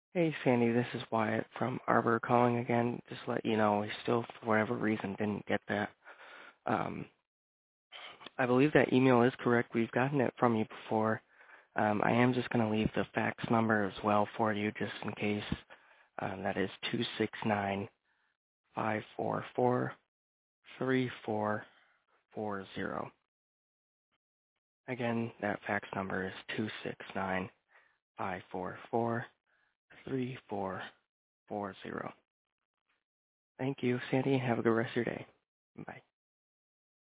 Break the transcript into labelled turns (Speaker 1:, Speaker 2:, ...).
Speaker 1: Hey, Sandy, this is Wyatt from Arbor calling again. Just to let you know, we still, for whatever reason, didn't get that. Um, I believe that email is correct. We've gotten it from you before. I am just going to leave the fax number as well for you, just in case. That is 269-544-3440. Again, that fax number is 269-544-3440. Thank you, Sandy. Have a good rest of your day. Bye.